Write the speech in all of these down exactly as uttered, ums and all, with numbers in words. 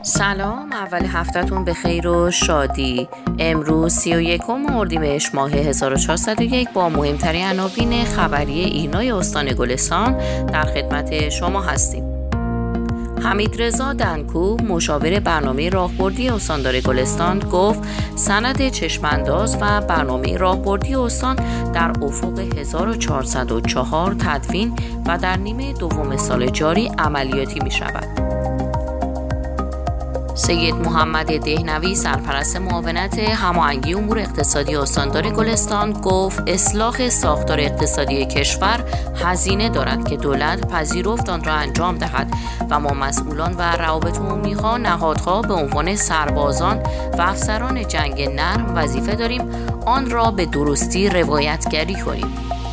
سلام، اول هفته‌تون به خیر و شادی. امروز سی و یکم اردیبهشت ماه هزار و چهارصد و یک با مهمترین عناوین خبری ایرنای استان گلستان در خدمت شما هستیم. حمیدرضا دنکو، مشاور برنامه راهبردی استاندار گلستان، گفت سند چشم‌انداز و برنامه راهبردی استان در افق هزار و چهارصد و چهار تدوین و در نیمه دوم سال جاری عملیاتی می شود. سید محمد دهنوی، سرپرست معاونت هماهنگی امور اقتصادی استاندار گلستان، گفت اصلاح ساختار اقتصادی کشور هزینه دارد که دولت پذیرفت آن را انجام دهد و ما مسئولان و روابط عمومی‌ها نهادها به عنوان سربازان و افسران جنگ نرم وظیفه داریم آن را به درستی روایتگری کنیم.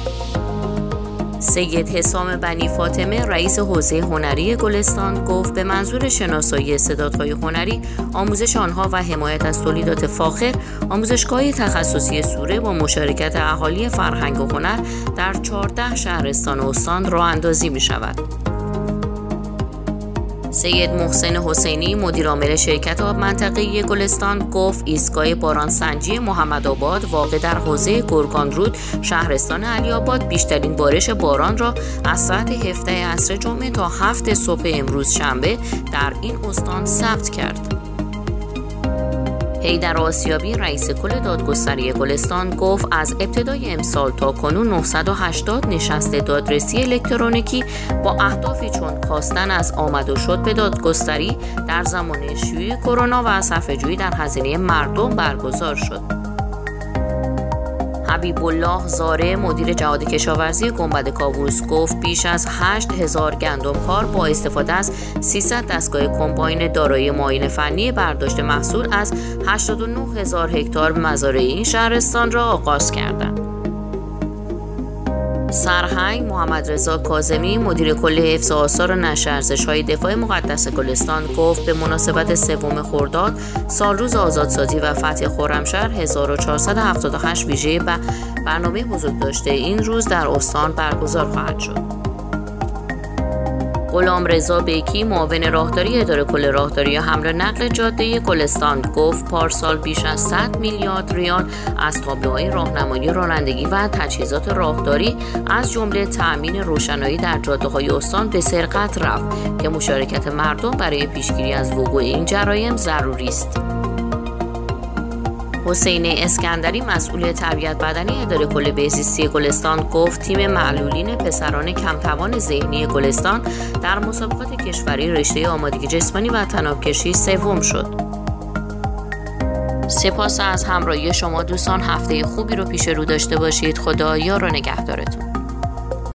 سید حسام بنی فاطمه، رئیس حوزه هنری گلستان، گفت به منظور شناسایی استعدادهای هنری، آموزش آنها و حمایت از تولیدات فاخر، آموزشگاه تخصصی سوره با مشارکت اهالی فرهنگ و هنر در چهارده شهرستان استان راه اندازی می شود. سید محسن حسینی، مدیر عامل شرکت آب منطقه‌ای گلستان، گفت ایستگاه بارانسنجی محمدآباد واقع در حوزه گرگانرود شهرستان علی‌آباد بیشترین بارش باران را از ساعت هفده عصر جمعه تا هفت صبح امروز شنبه در این استان ثبت کرد. حیدر آسیابی، رئیس کل دادگستری گلستان، گفت از ابتدای امسال تا کنون نهصد و هشتاد نشست دادرسی الکترونیکی با اهدافی چون کاستن از آمد و شد به دادگستری در زمان شیوع کرونا و صرفه‌جویی در هزینه مردم برگزار شد. حبیب الله زاره، مدیر جهاد کشاورزی گنبد کاووس، گفت بیش از هشت هزار گندمکار با استفاده از سیصد دستگاه کمباین دارای معاینه فنی برداشت محصول از هشتاد و نه هزار هکتار مزارع این شهرستان را آغاز کردند. سرهنگ محمدرضا کاظمی، مدیر کل حفظ آثار و نشر ارزش‌های دفاع مقدس گلستان، گفت به مناسبت سوم خرداد، سالروز آزادسازی و فتح خرمشهر هزار و چهارصد و هفتاد و هشت ویژه به برنامه بزرگداشته این روز در استان برگزار خواهد شد. غلامرضا بیکی، معاون راهداری اداره کل راهداری و حمل و نقل جاده گلستان، گفت پارسال بیش از صد میلیارد ریال از تابلوهای راهنمایی رانندگی و تجهیزات راهداری از جمله تأمین روشنایی در جاده‌های استان به سرقت رفت که مشارکت مردم برای پیشگیری از وقوع این جرایم ضروری است. حسین اسکندری، مسئول تربیت بدنی اداره کل بهزیستی گلستان، گفت تیم معلولین پسران کمتوان ذهنی گلستان در مسابقات کشوری رشته آمادگی جسمانی و طناب‌کشی سوم شد. سپاس از همراهی شما دوستان، هفته خوبی رو پیش رو داشته باشید. خدا یار و نگهدارتون.